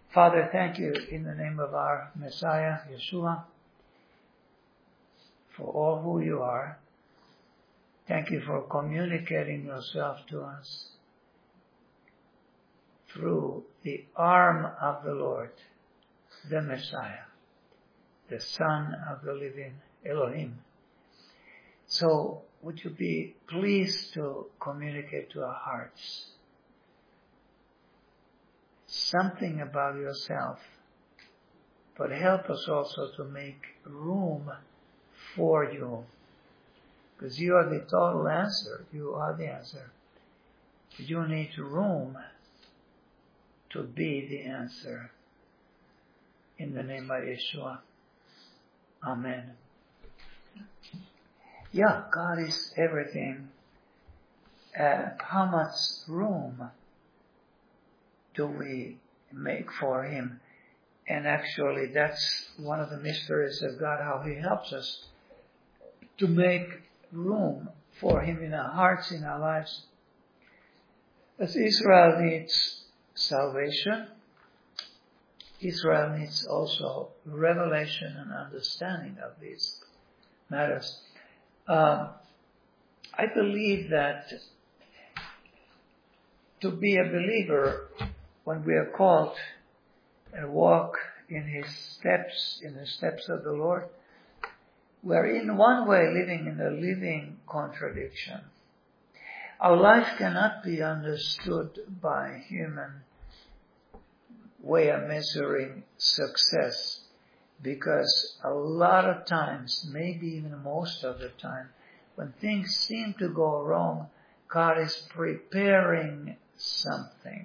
Father, thank you in the name of our Messiah, Yeshua, for all who you are. Thank you for communicating yourself to us through the arm of the Lord, the Messiah, the Son of the living Elohim. So would you be pleased to communicate to our hearts something about yourself, but help us also to make room for you, because you are the total answer. You are the answer. You need room to be the answer. In the name of Yeshua. Amen. Yeah, God is everything. How much room do we make for Him? And actually that's one of the mysteries of God, how He helps us to make room for Him in our hearts, in our lives. As Israel needs salvation, Israel needs also revelation and understanding of these matters. I believe that to be a believer, when we are called and walk in His steps, in the steps of the Lord, we're in one way living in a living contradiction. Our life cannot be understood by human way of measuring success, because a lot of times, maybe even most of the time, when things seem to go wrong, God is preparing something.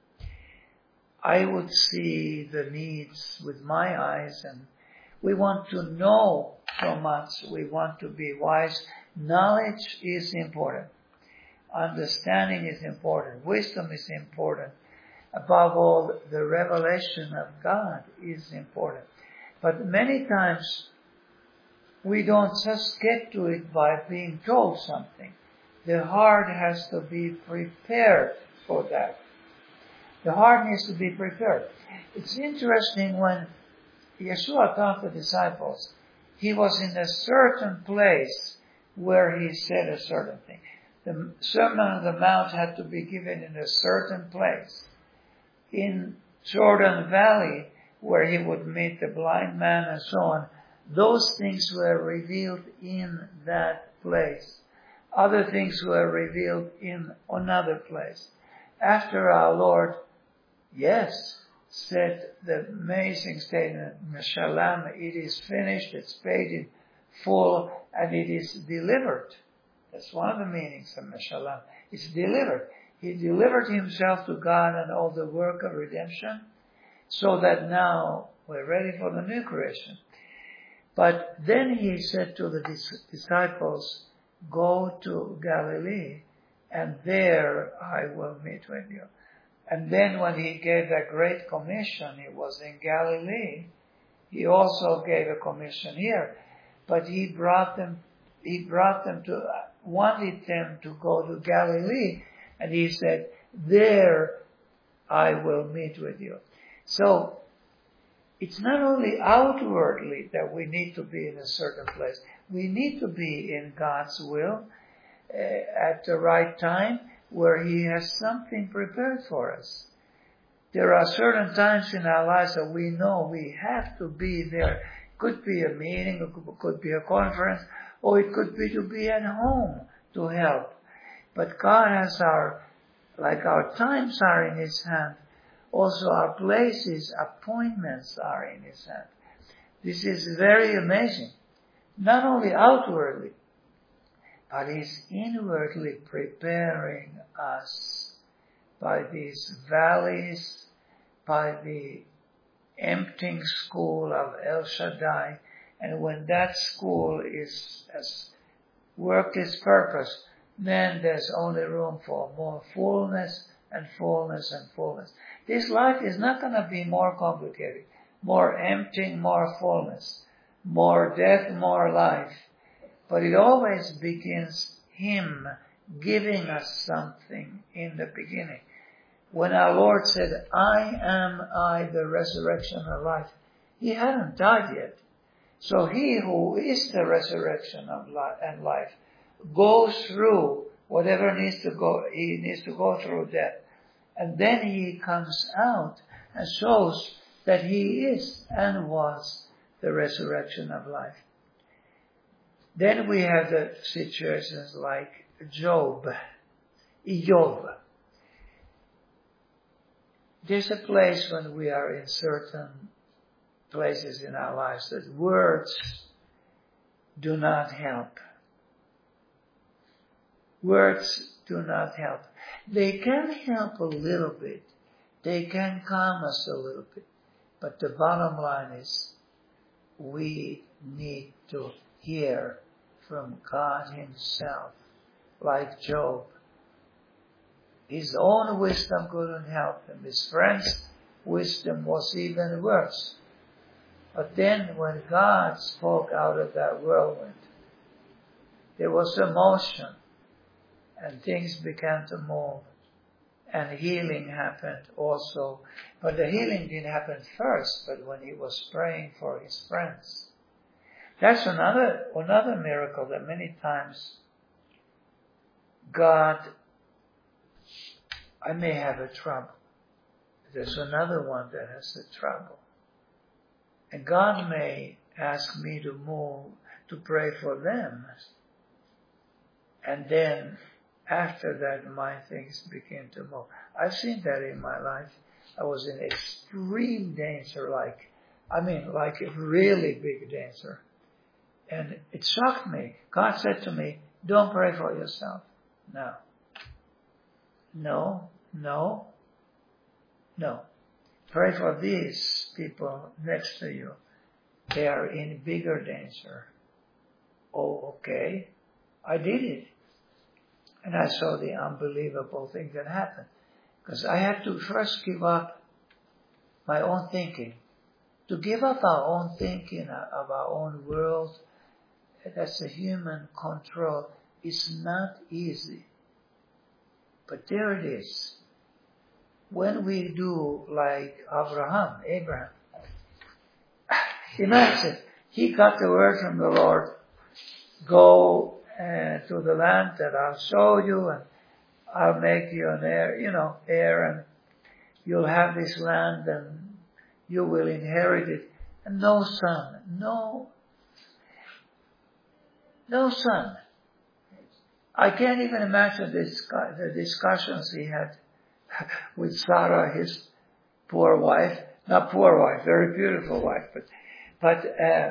I would see the needs with my eyes, and we want to know so much. We want to be wise. Knowledge is important. Understanding is important. Wisdom is important. Above all, the revelation of God is important. But many times, we don't just get to it by being told something. The heart has to be prepared for that. The heart needs to be prepared. It's interesting when Yeshua taught the disciples, He was in a certain place where He said a certain thing. The Sermon on the Mount had to be given in a certain place. In Jordan Valley, where He would meet the blind man and so on, those things were revealed in that place. Other things were revealed in another place. After our Lord, said the amazing statement, Shalom, it is finished, it's paid in full, and it is delivered. That's one of the meanings of Shalom. It's delivered. He delivered Himself to God and all the work of redemption, so that now we're ready for the new creation. But then He said to the disciples, go to Galilee, and there I will meet with you. And then when He gave that great commission, it was in Galilee. He also gave a commission here. But He wanted them to go to Galilee, and He said, there I will meet with you. So, it's not only outwardly that we need to be in a certain place. We need to be in God's will at the right time, where He has something prepared for us. There are certain times in our lives that we know we have to be there. It could be a meeting, it could be a conference, or it could be to be at home to help. But God has our times are in His hand, also our places, appointments are in His hand. This is very amazing. Not only outwardly, but He's inwardly preparing us by these valleys, by the emptying school of El Shaddai. And when that school has worked its purpose, then there's only room for more fullness and fullness and fullness. This life is not going to be more complicated, more emptying, more fullness, more death, more life. But it always begins Him giving us something in the beginning. When our Lord said, I, the resurrection and life, he hadn't died yet. So he who is the resurrection and life goes through whatever he needs to go through death. And then he comes out and shows that he is and was the resurrection of life. Then we have the situations like Job. There's a place when we are in certain places in our lives that words do not help. Words do not help. They can help a little bit. They can calm us a little bit. But the bottom line is we need to hear from God himself, like Job. His own wisdom couldn't help him. His friend's wisdom was even worse. But then when God spoke out of that whirlwind, there was emotion and things began to move and healing happened also. But the healing didn't happen first, but when he was praying for his friends. That's another miracle that many times God, I may have a trouble. There's another one that has a trouble. And God may ask me to move, to pray for them. And then after that, my things begin to move. I've seen that in my life. I was in extreme danger, like a really big danger. And it shocked me. God said to me, don't pray for yourself. No. Pray for these people next to you. They are in bigger danger. Oh, okay. I did it. And I saw the unbelievable thing that happened. Because I had to first give up my own thinking. To give up our own thinking of our own world, that's a human control. It's not easy. But there it is. When we do like Abraham, imagine, he got the word from the Lord, go to the land that I'll show you and I'll make you an heir, and you'll have this land and you will inherit it. And no son. I can't even imagine the discussions he had with Sarah, his poor wife. Not poor wife, very beautiful wife, but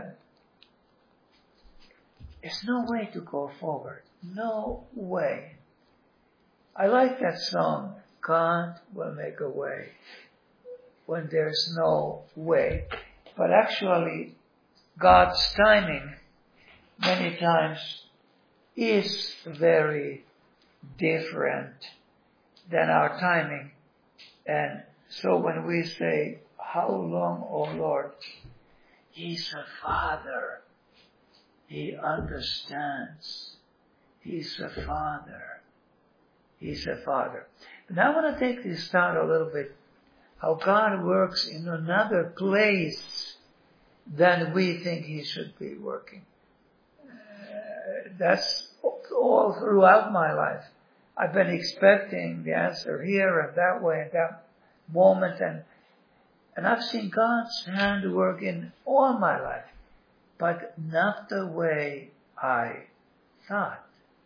there's no way to go forward. No way. I like that song, God will make a way when there's no way. But actually, God's timing many times is very different than our timing. And so when we say, how long, O Lord? He's a father. He understands. He's a father. He's a father. And I want to take this down a little bit, how God works in another place than we think he should be working. That's all throughout my life. I've been expecting the answer here and that way and that moment, and I've seen God's hand work in all my life, but not the way I thought.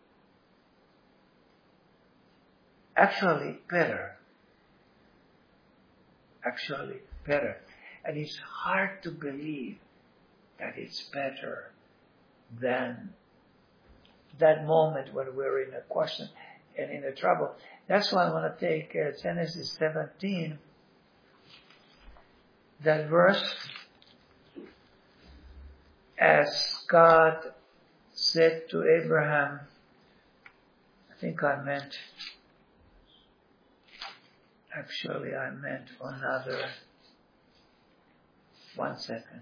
Actually better. And it's hard to believe that it's better than that moment when we're in a question and in a trouble. That's why I want to take Genesis 17, that verse, as God said to Abraham, I think I meant another, 1 second.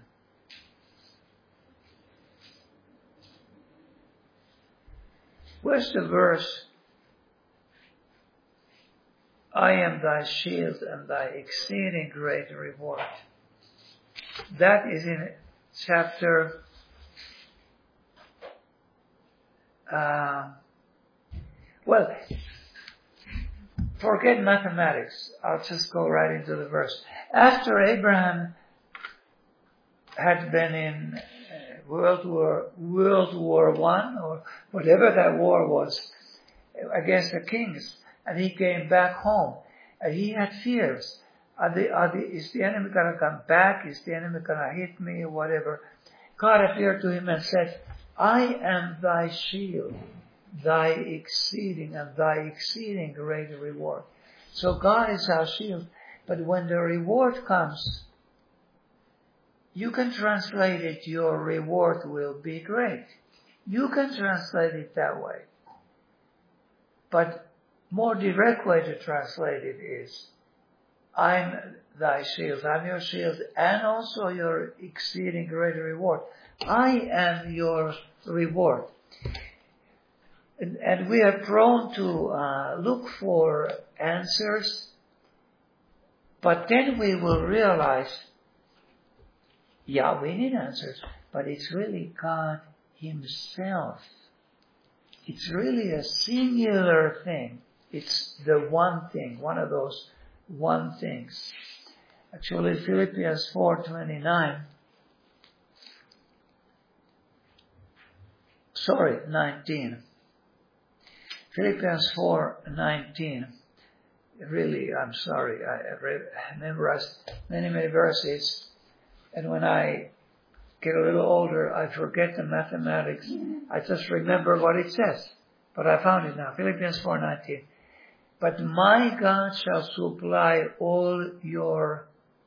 Where's the verse? I am thy shield and thy exceeding great reward. That is in chapter forget mathematics. I'll just go right into the verse. After Abraham had been in World War I, or whatever that war was, against the kings, and he came back home, and he had fears. Is the enemy going to come back? Is the enemy going to hit me or whatever? God appeared to him and said, I am thy shield, thy exceeding great reward. So God is our shield, but when the reward comes, you can translate it, your reward will be great. You can translate it that way. But more direct way to translate it is, I'm thy shield, I'm your shield, and also your exceeding great reward. I am your reward. And we are prone to look for answers, but then we will realize, yeah, we need answers, but it's really God Himself. It's really a singular thing. It's the one thing, one of those one things. Actually, Philippians 19. Philippians 4:19. Really, I'm sorry, I memorized many verses, and when I get a little older, I forget the mathematics. I just remember what it says. But I found it now. Philippians 4:19. But my God shall supply all your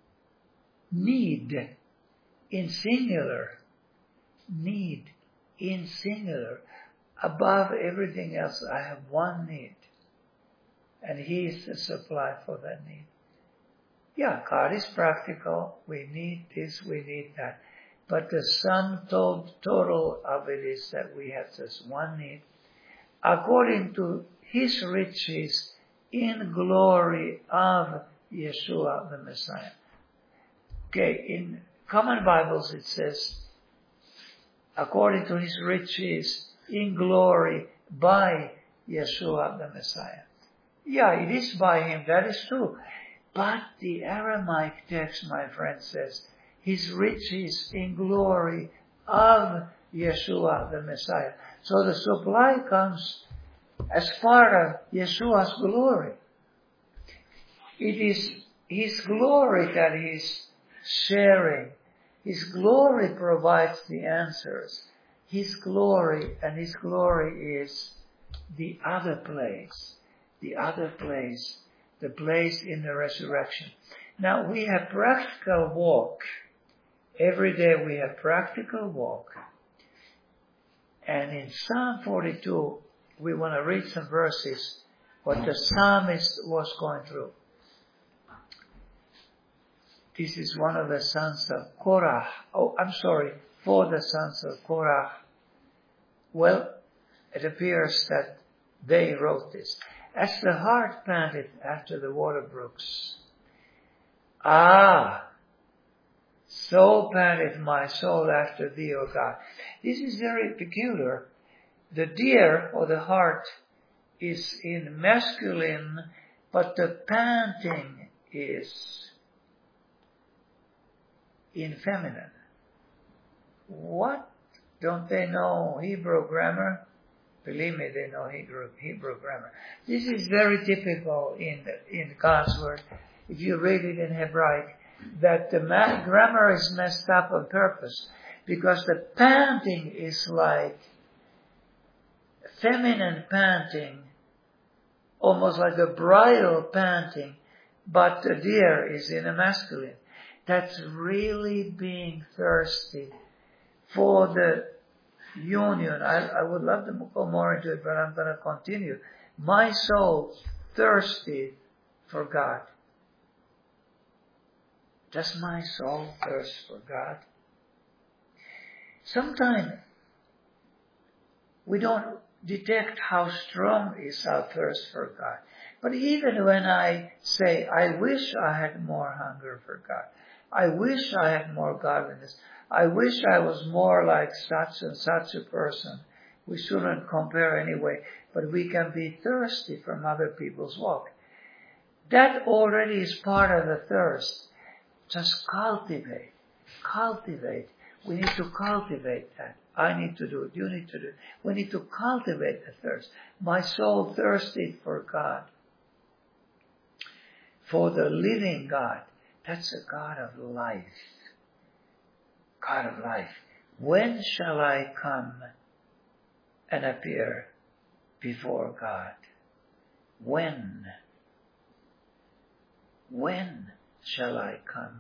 need in singular. Need in singular. Above everything else, I have one need. And He is the supply for that need. Yeah, God is practical. We need this, we need that. But the sum total of it is that we have just one need. According to His riches in glory of Yeshua the Messiah. Okay, in common Bibles it says, according to His riches in glory by Yeshua the Messiah. Yeah, it is by Him, that is true. But the Aramaic text, my friend, says, His riches in glory of Yeshua the Messiah. So the supply comes as part of Yeshua's glory. It is His glory that He's sharing. His glory provides the answers. His glory, and His glory is the other place. The other place. The place in the resurrection. Now we have practical walk. Every day we have practical walk. And in Psalm 42, we want to read some verses, what the psalmist was going through. This is one of the sons of Korah. For the sons of Korah. Well, it appears that they wrote this. As the hart panteth after the water brooks. So panteth my soul after thee, O God. This is very peculiar. The deer or the hart is in masculine, but the panting is in feminine. What? Don't they know Hebrew grammar? Believe me, they know Hebrew grammar. This is very typical in God's Word. If you read it in Hebraic, that the grammar is messed up on purpose, because the panting is like feminine panting, almost like a bridal panting, but the deer is in a masculine. That's really being thirsty for the union. I would love to go more into it, but I'm going to continue. My soul thirsty for God. Does my soul thirst for God? Sometimes we don't detect how strong is our thirst for God. But even when I say, I wish I had more hunger for God, I wish I had more godliness, I wish I was more like such and such a person, we shouldn't compare anyway, but we can be thirsty from other people's walk. That already is part of the thirst. Just cultivate. We need to cultivate that. I need to do it. You need to do it. We need to cultivate the thirst. My soul thirsted for God. For the living God. That's a God of life. God of life. When shall I come and appear before God? When? When shall I come?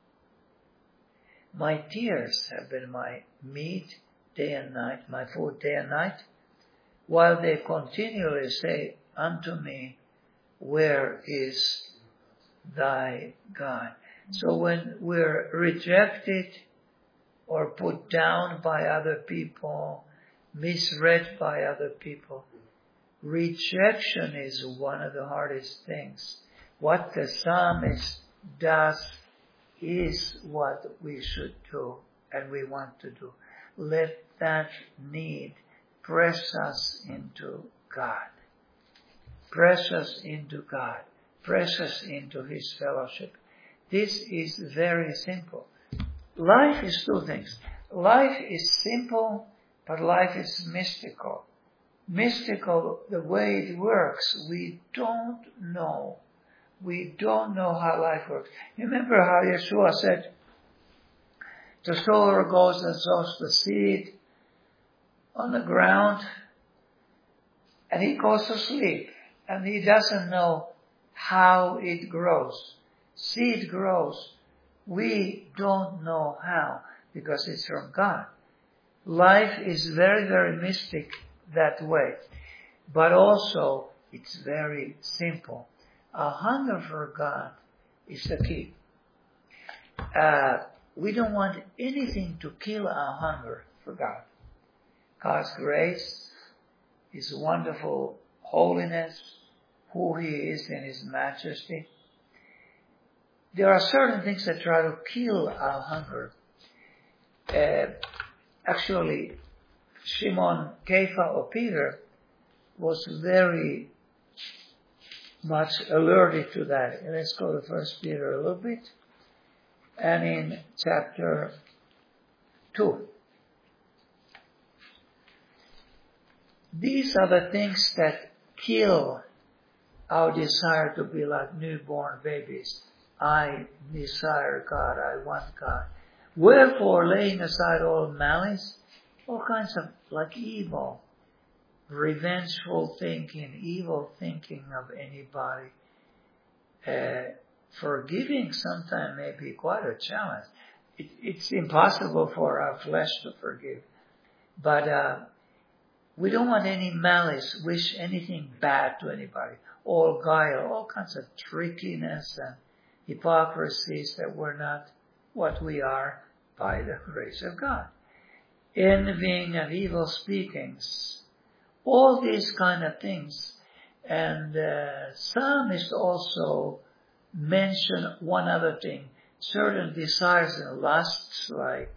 My tears have been my meat day and night, my food day and night, while they continually say unto me, where is thy God? So when we're rejected or put down by other people, misread by other people, rejection is one of the hardest things. What the psalmist does is what we should do and we want to do. Let that need press us into God. Press us into God. Press us into His fellowship. This is very simple. Life is two things. Life is simple, but life is mystical. Mystical, the way it works, we don't know. We don't know how life works. You remember how Yeshua said, the sower goes and sows the seed on the ground, and he goes to sleep, and he doesn't know how it grows. Seed grows. We don't know how, because it's from God. Life is very, very mystic that way, but also it's very simple. A hunger for God is the key. We don't want anything to kill our hunger for God. God's grace, His wonderful holiness, who He is in His majesty. There are certain things that try to kill our hunger. Actually, Shimon, Kepha, or Peter was very much alerted to that. Let's go to 1 Peter a little bit. And in chapter 2. These are the things that kill our desire to be like newborn babies. I desire God. I want God. Wherefore, laying aside all malice, all kinds of like evil, revengeful thinking, evil thinking of anybody. Forgiving sometimes may be quite a challenge. It's impossible for our flesh to forgive. But we don't want any malice, wish anything bad to anybody. All guile, all kinds of trickiness and hypocrisies that we're not what we are by the grace of God. Envying and evil speakings. All these kind of things. And psalmists also mention one other thing. Certain desires and lusts like,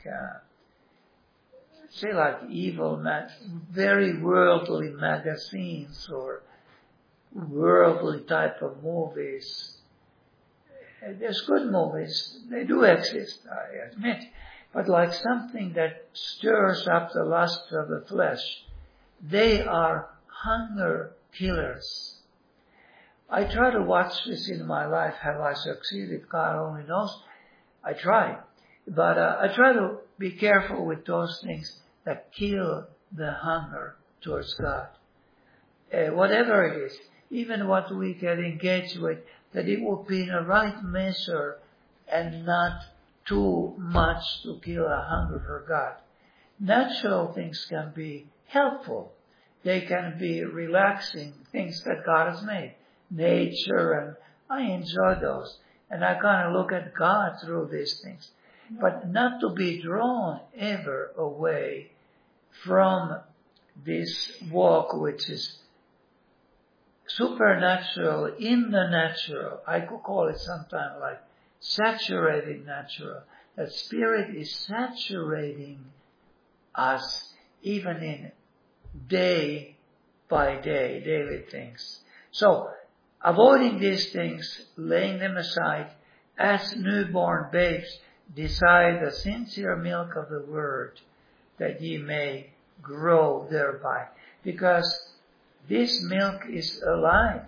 like evil, very worldly magazines or worldly type of movies. There's good movies. They do exist, I admit. But like something that stirs up the lust of the flesh, they are hunger killers. I try to watch this in my life. Have I succeeded? God only knows. I try. But I try to be careful with those things that kill the hunger towards God. Whatever it is, even what we get engaged with, that it will be in a right measure and not too much to kill a hunger for God. Natural things can be helpful. They can be relaxing things that God has made. Nature, and I enjoy those. And I kind of look at God through these things. But not to be drawn ever away from this walk which is supernatural in the natural. I could call it sometimes like saturating natural. That Spirit is saturating us even in day by day, daily things. So, avoiding these things, laying them aside, as newborn babes, desire the sincere milk of the word, that ye may grow thereby. Because this milk is alive.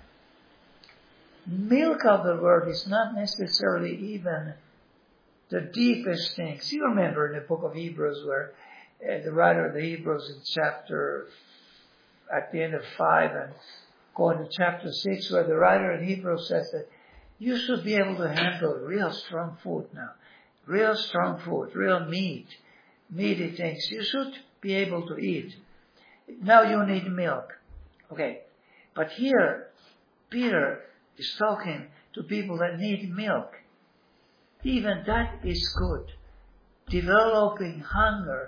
Milk of the word is not necessarily even the deepest things. You remember in the book of Hebrews where the writer of the Hebrews in chapter, at the end of 5 and going to chapter 6, where the writer in Hebrews says that you should be able to handle real strong food now. Real strong food, real meaty things. You should be able to eat. Now you need milk. Okay. But here, Peter is talking to people that need milk. Even that is good. Developing hunger.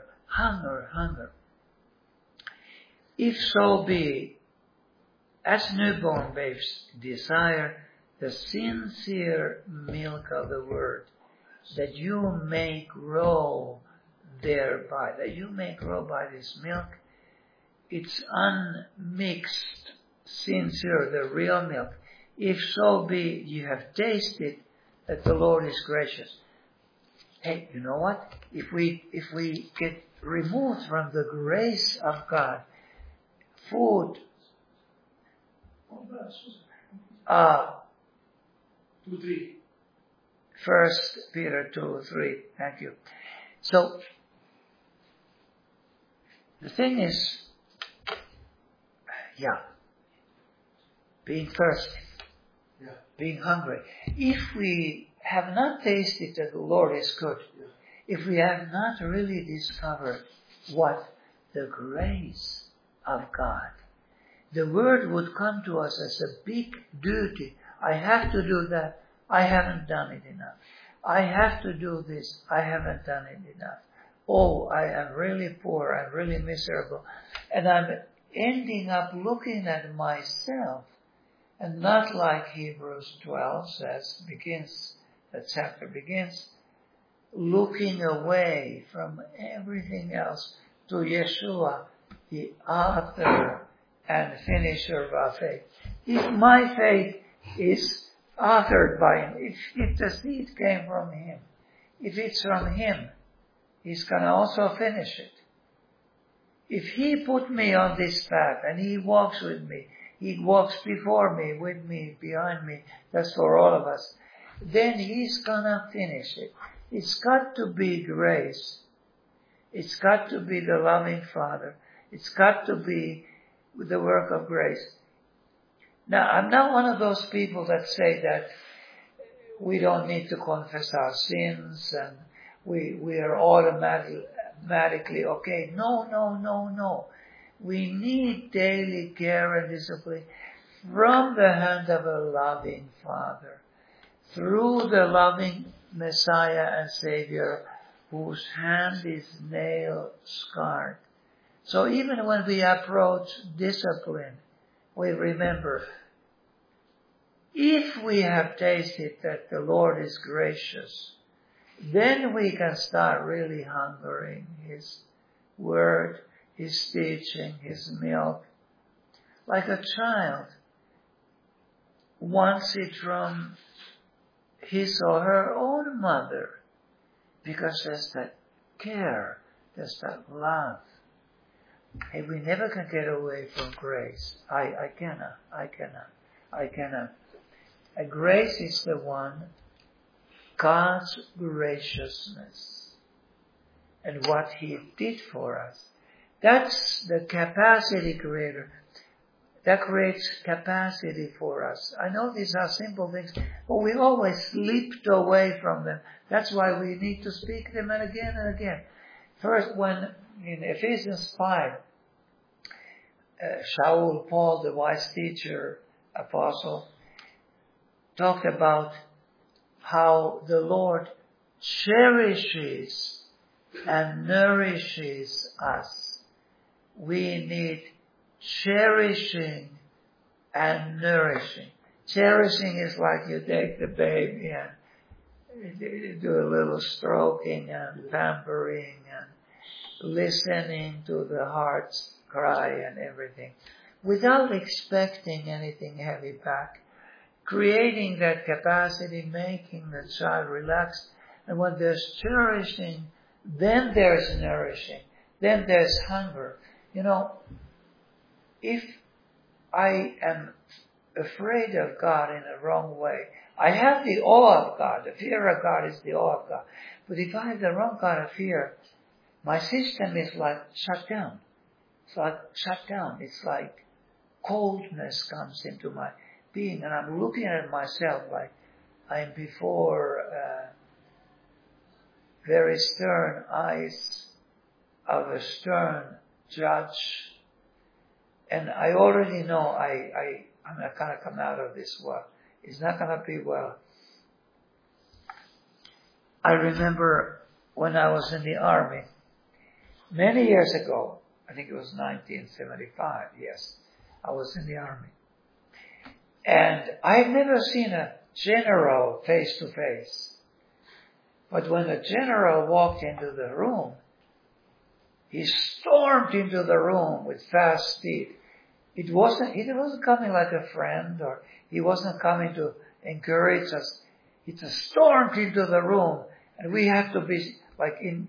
If so be, as newborn babes, desire the sincere milk of the word, that you may grow thereby. That you may grow by this milk. It's unmixed, sincere, the real milk. If so be you have tasted that the Lord is gracious. Hey, you know what? If we get removed from the grace of God, food, 2:3. 1 Peter 2:3. Thank you. So, the thing is, being thirsty, being hungry. If we have not tasted that the Lord is good, if we have not really discovered what the grace of God, the word would come to us as a big duty. I have to do that. I haven't done it enough. I have to do this. I haven't done it enough. Oh, I am really poor. I'm really miserable. And I'm ending up looking at myself, and not like Hebrews 12 says, that chapter begins, looking away from everything else to Yeshua, the author and finisher of our faith. If my faith is authored by Him, if the seed came from Him, if it's from Him, He's going to also finish it. If He put me on this path and He walks with me, He walks before me, with me, behind me, that's for all of us, then He's going to finish it. It's got to be grace. It's got to be the loving Father. It's got to be the work of grace. Now, I'm not one of those people that say that we don't need to confess our sins and we are automatically okay. No. We need daily care and discipline from the hand of a loving Father, through the loving Messiah and Savior, whose hand is nail-scarred. So even when we approach discipline, we remember, if we have tasted that the Lord is gracious, then we can start really hungering His word, His teaching, His milk. Like a child wants it from his or her own mother, because there's that care, there's that love. Hey, we never can get away from grace. I cannot. And grace is the one, God's graciousness and what He did for us. That's the capacity creator. That creates capacity for us. I know these are simple things, but we always slipped away from them. That's why we need to speak them again and again. First, when in Ephesians 5, Shaul, Paul, the wise teacher, apostle, talked about how the Lord cherishes and nourishes us. We need cherishing and nourishing. Cherishing is like you take the baby and you do a little stroking and pampering and listening to the heart's cry and everything, without expecting anything heavy back. Creating that capacity, making the child relax. And when there's cherishing, then there's nourishing. Then there's hunger. You know, if I am afraid of God in a wrong way, I have the awe of God. The fear of God is the awe of God. But if I have the wrong kind of fear, my system is like shut down. It's like shut down. It's like coldness comes into my being, and I'm looking at myself like I'm before very stern eyes of a stern judge, and I already know I'm not going to come out of this well. It's not going to be well. I remember when I was in the army many years ago, I think it was 1975, yes, I was in the army. And I had never seen a general face to face. But when the general walked into the room, he stormed into the room with fast speed. He wasn't coming like a friend, or he wasn't coming to encourage us. He just stormed into the room, and we had to be, like in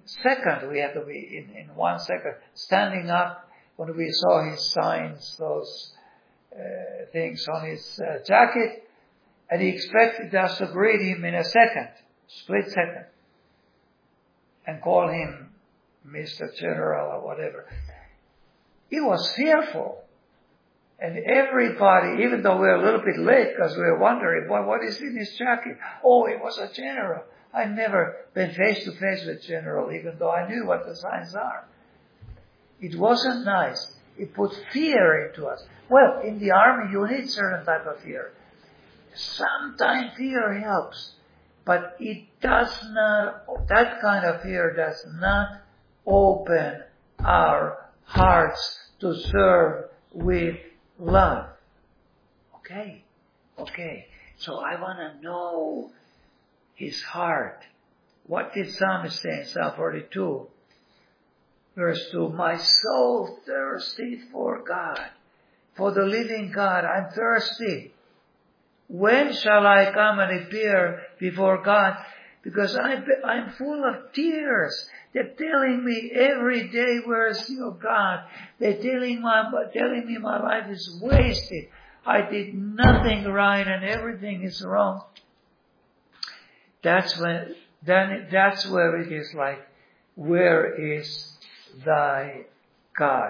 1 second, standing up when we saw his signs, those things on his jacket, and he expected us to greet him in a second, split second, and call him Mr. General or whatever. He was fearful. And everybody, even though we were a little bit late because we were wondering, what is in his jacket? Oh, it was a general. I've never been face to face with general, even though I knew what the signs are. It wasn't nice. It put fear into us. Well, in the army, you need certain type of fear. Sometimes fear helps, but it does not, that kind of fear does not open our hearts to serve with love. Okay. So I want to know his heart. What did Psalmist say in Psalm 42? Verse 2, my soul thirsty for God, for the living God. I'm thirsty. When shall I come and appear before God? Because I'm full of tears. They're telling me every day, where's your God? They're telling me my life is wasted. I did nothing right and everything is wrong. That's where it is like, where is thy God?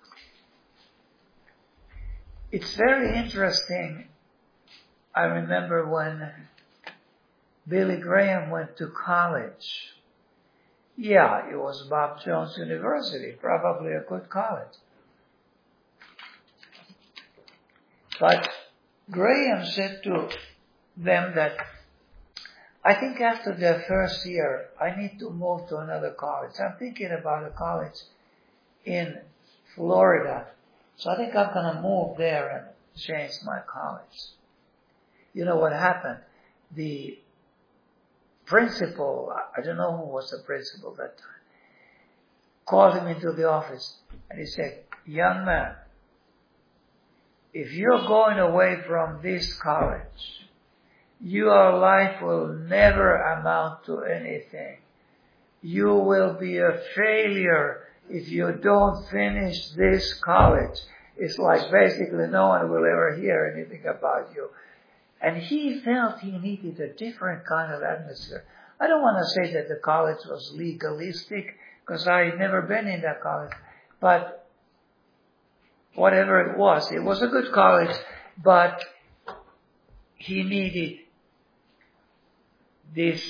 It's very interesting. I remember when Billy Graham went to college. Yeah, it was Bob Jones University, probably a good college. But Graham said to them that, I think after their first year, I need to move to another college. I'm thinking about a college in Florida. So I think I'm going to move there and change my college. You know what happened? The principal, I don't know who was the principal that time, called him into the office and he said, young man, if you're going away from this college, your life will never amount to anything. You will be a failure if you don't finish this college. It's like basically no one will ever hear anything about you. And he felt he needed a different kind of atmosphere. I don't want to say that the college was legalistic, because I had never been in that college. But whatever it was a good college, but he needed this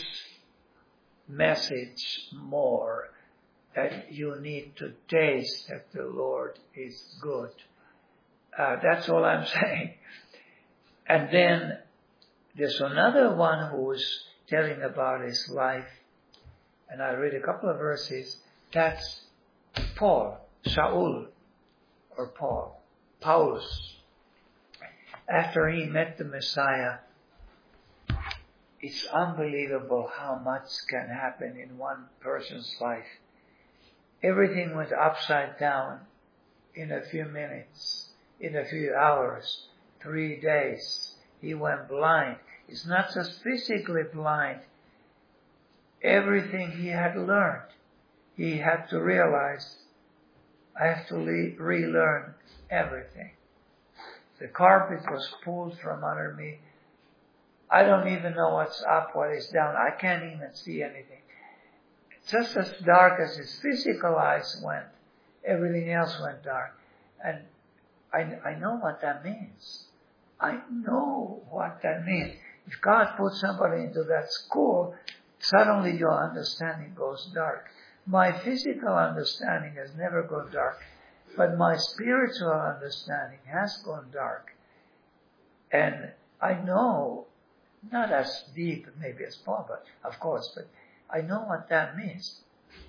message more, that you need to taste that the Lord is good. That's all I'm saying. And then there's another one who's telling about his life, and I read a couple of verses. That's Paul, Shaul, or Paulus. after he met the Messiah, it's unbelievable how much can happen in one person's life. Everything went upside down in a few minutes, in a few hours, 3 days. He went blind. He's not just physically blind. Everything he had learned, he had to realize, I have to relearn everything. The carpet was pulled from under me. I don't even know what's up, what is down. I can't even see anything. Just as dark as his physical eyes went, everything else went dark. And I know what that means. I know what that means. If God puts somebody into that school, suddenly your understanding goes dark. My physical understanding has never gone dark, but my spiritual understanding has gone dark. And I know, not as deep maybe as Paul, but of course, but I know what that means.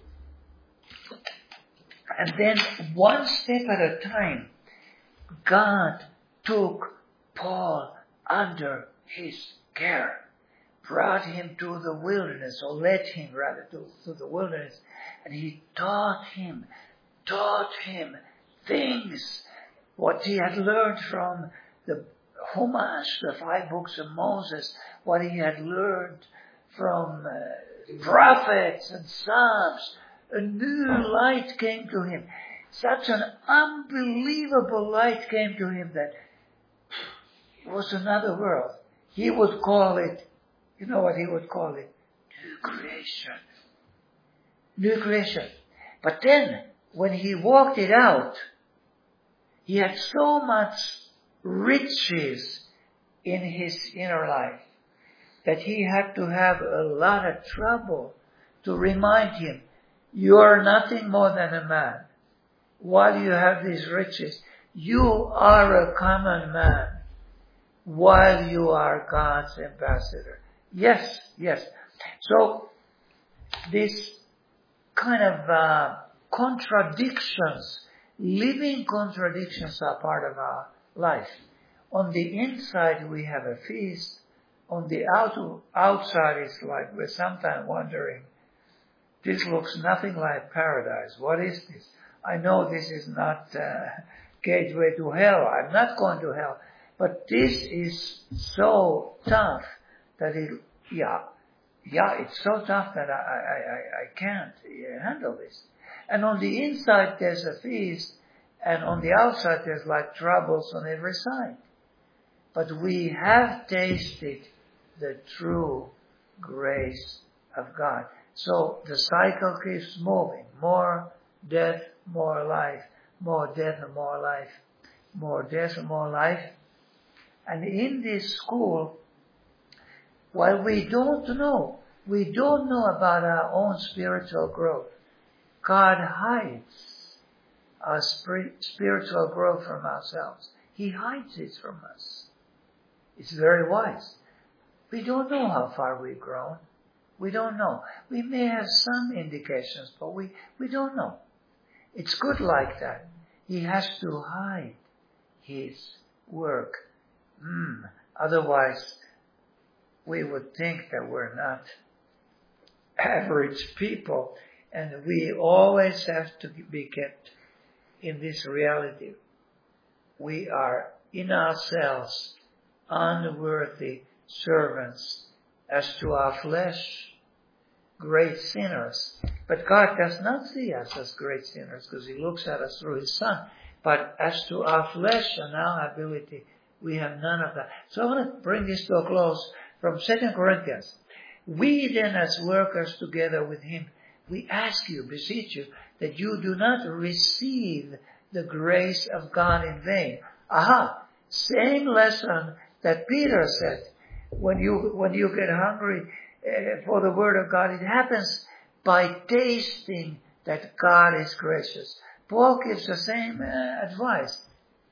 And then one step at a time, God took Paul under his care, brought him to the wilderness, or led him rather to the wilderness, and he taught him things, what he had learned from the Chumash, the 5 books of Moses, what he had learned from prophets and Psalms. A new light came to him. Such an unbelievable light came to him that it was another world. He would call it, you know what he would call it? New creation. New creation. But then, when he walked it out, he had so much riches in his inner life that he had to have a lot of trouble to remind him, you are nothing more than a man. Why do you have these riches? You are a common man while you are God's ambassador. Yes. So, this kind of contradictions, living contradictions are part of our life. On the inside we have a feast. On the outside it's like we're sometimes wondering, this looks nothing like paradise. What is this? I know this is not gateway to hell. I'm not going to hell. But this is so tough that it's so tough that I can't handle this. And on the inside there's a feast, and on the outside there's like troubles on every side. But we have tasted the true grace of God. So the cycle keeps moving. More death, more life. More death and more life. More death and more life. And in this school, while we don't know about our own spiritual growth. God hides our spiritual growth from ourselves. He hides it from us. It's very wise. We don't know how far we've grown. We don't know. We may have some indications, but we don't know. It's good like that. He has to hide his work. Otherwise, we would think that we're not average people, and we always have to be kept in this reality. We are in ourselves unworthy servants as to our flesh, great sinners. But God does not see us as great sinners because He looks at us through His Son. But as to our flesh and our ability, we have none of that. So I want to bring this to a close from 2 Corinthians. We then as workers together with Him, we ask you, beseech you, that you do not receive the grace of God in vain. Same lesson that Peter said. When you get hungry for the Word of God, it happens by tasting that God is gracious. Paul gives the same advice.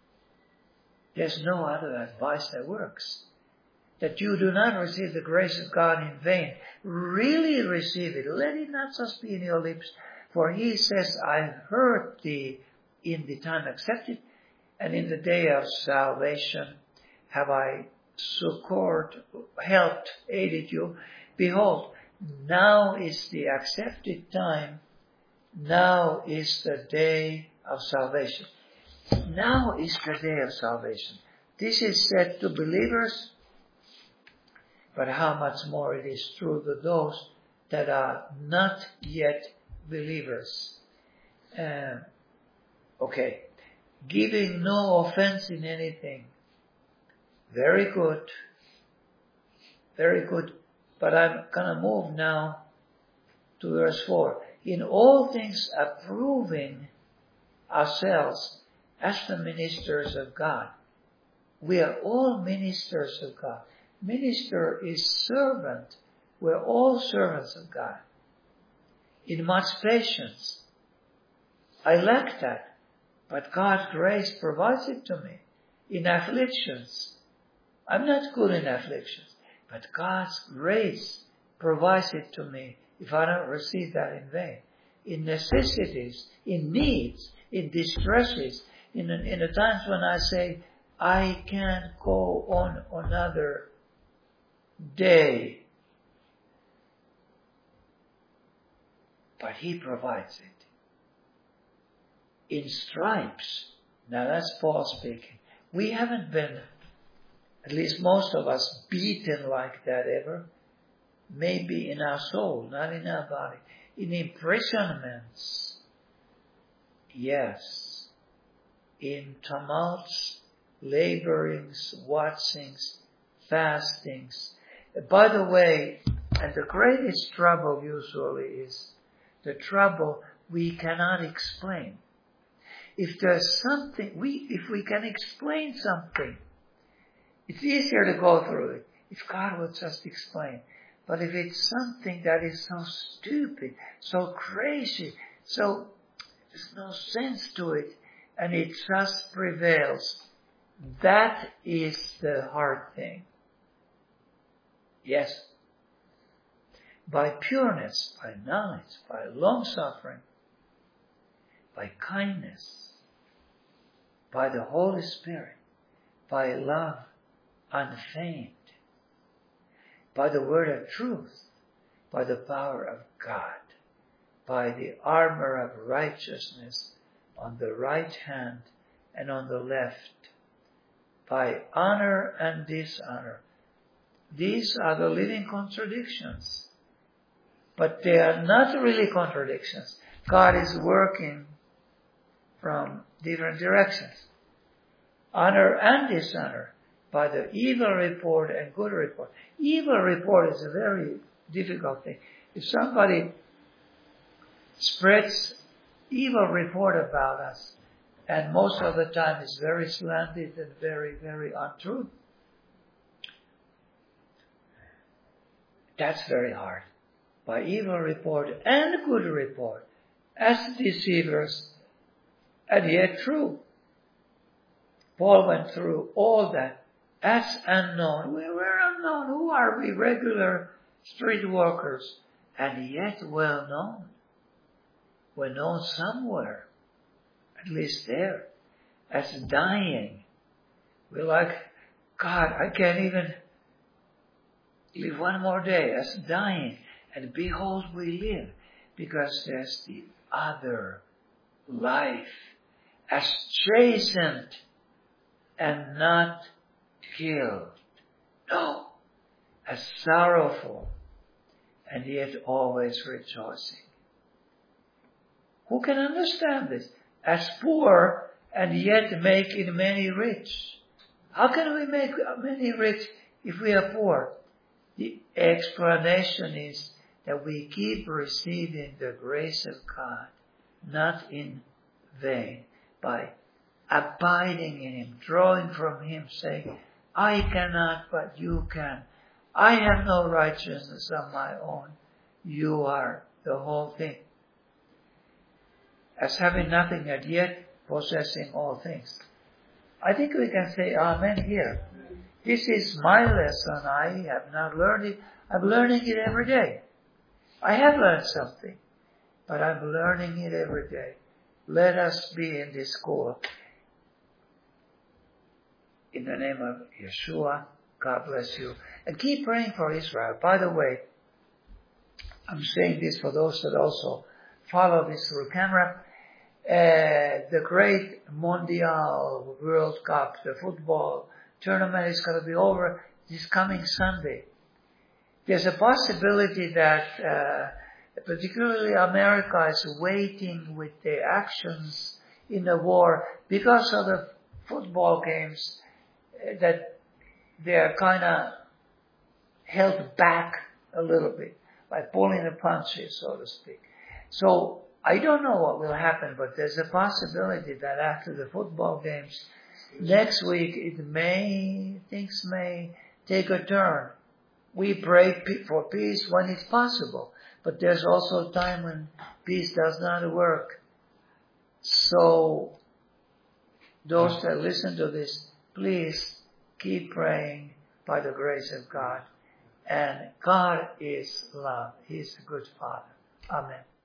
There's no other advice that works. That you do not receive the grace of God in vain. Really receive it. Let it not just be in your lips. For He says, I heard thee in the time accepted and in the day of salvation. have I succored, helped, aided you? Behold, now is the accepted time. Now is the day of salvation. Now is the day of salvation. This is said to believers, but how much more it is true to those that are not yet believers. Okay. Giving no offense in anything. Very good. Very good. But I'm going to move now to verse 4. In all things approving ourselves as the ministers of God. We are all ministers of God. Minister is servant. We're all servants of God. In much patience. I lack that, but God's grace provides it to me. In afflictions. I'm not good in afflictions, but God's grace provides it to me if I don't receive that in vain. In necessities, in needs, in distresses, in the times when I say, I can't go on another day. But He provides it. In stripes. Now that's Paul speaking. We haven't been, at least most of us, beaten like that ever. Maybe in our soul, not in our body. In imprisonments. Yes. In tumults, laborings, watchings, fastings. By the way, and the greatest trouble usually is the trouble we cannot explain. If there's something, if we can explain something, it's easier to go through it. If God would just explain. But if it's something that is so stupid, so crazy, so there's no sense to it, and it just prevails, that is the hard thing. Yes. By pureness, by knowledge, by long-suffering, by kindness, by the Holy Spirit, by love unfeigned, by the word of truth, by the power of God, by the armor of righteousness on the right hand and on the left, by honor and dishonor. These are the living contradictions. But they are not really contradictions. God is working from different directions. Honor and dishonor by the evil report and good report. Evil report is a very difficult thing. If somebody spreads evil report about us, and most of the time it's very slanted and very, very untrue, that's very hard. By evil report and good report, as deceivers, and yet true. Paul went through all that as unknown. We're unknown. Who are we? Regular street walkers, and yet well known. We're known somewhere, at least there, as dying. We're like, God, I can't even live one more day, as dying. And behold, we live, because there's the other life, as chastened and not killed. No, as sorrowful and yet always rejoicing. Who can understand this? As poor and yet making many rich. How can we make many rich if we are poor? The explanation is that we keep receiving the grace of God, not in vain, by abiding in Him, drawing from Him, saying, I cannot, but you can. I have no righteousness of my own. You are the whole thing. As having nothing and yet possessing all things. I think we can say amen here. This is my lesson. I have not learned it. I'm learning it every day. I have learned something, but I'm learning it every day. Let us be in this school. in the name of Yeshua. God bless you. And keep praying for Israel. By the way, I'm saying this for those that also follow this through camera. The great Mondial World Cup, the football tournament is going to be over this coming Sunday. There's a possibility that particularly America is waiting with their actions in the war because of the football games that they're kind of held back a little bit by pulling the punches, so to speak. So I don't know what will happen, but there's a possibility that after the football games next week, things may take a turn. We pray for peace when it's possible, but there's also a time when peace does not work. So those that listen to this, please keep praying by the grace of God. And God is love. He's a good Father. Amen.